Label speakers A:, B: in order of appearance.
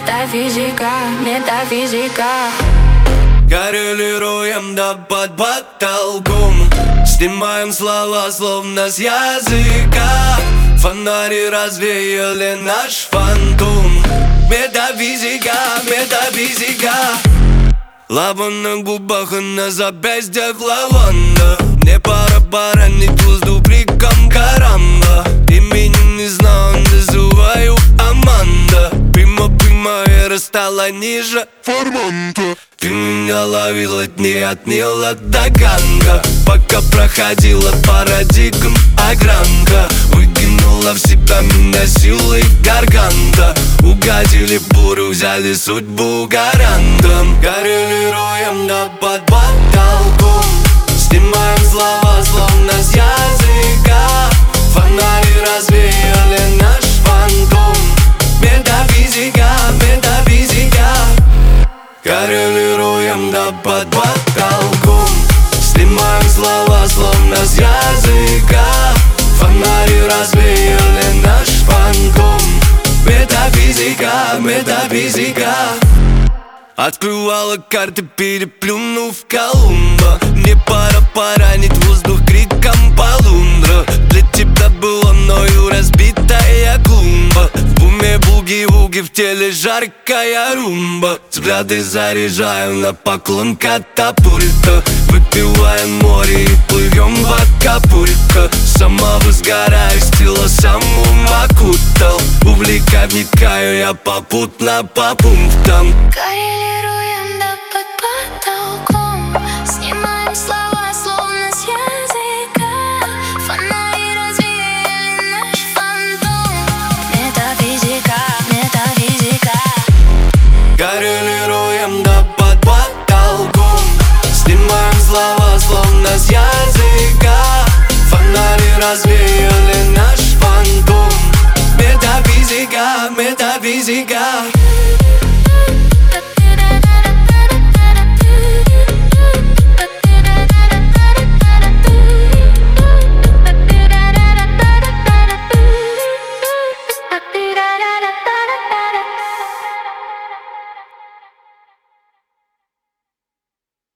A: метафизика, метафизика.
B: Коррелируем да под потолком, снимаем слова словно с языка. Фонари развеяли наш фантом. Метафизика, метафизика. Лава на губах и на запястьях лаванда. Мне пора поранить воздух криком карамба. Имени не знаю, называю Аманда. Прима эра стала ниже форманта. Ты меня ловила дни от Нила до Ганга, пока проходила парадигм огранка. Выкинула в себя меня силой гарганта. Угодили бурю, взяли судьбу гарантом. Коррелируем да под потолком, снимаем слова словно с языка. Фонари развеяли наш фантом. Метафизика, метафизика. Коррелируем да под потолком, снимаем слова словно с языка. Фонари развеяли наш фантом. Метафизика, метафизика. Открывала карты, переплюнув Колумба. Мне пора поранить воздух криком полундра. Для тебя была мною разбитая клумба. В уме буги-вуги, в теле жаркая румба. Взгляды заряжаю на поклон катапульта. Выпиваем море и плывем в Акапулько. Сама возгораю, стила саму окутал. Увлекай, вникаю я попутно по пунктам.
A: Коррелируем да под потолком, снимаем слова словно с языка. Фонари развеяли наш фантом. Метафизика, метафизика.
B: Коррелируем да под потолком, снимаем слова словно с языка. Фонари развеяли наш фантом. Метафизика, метафизика.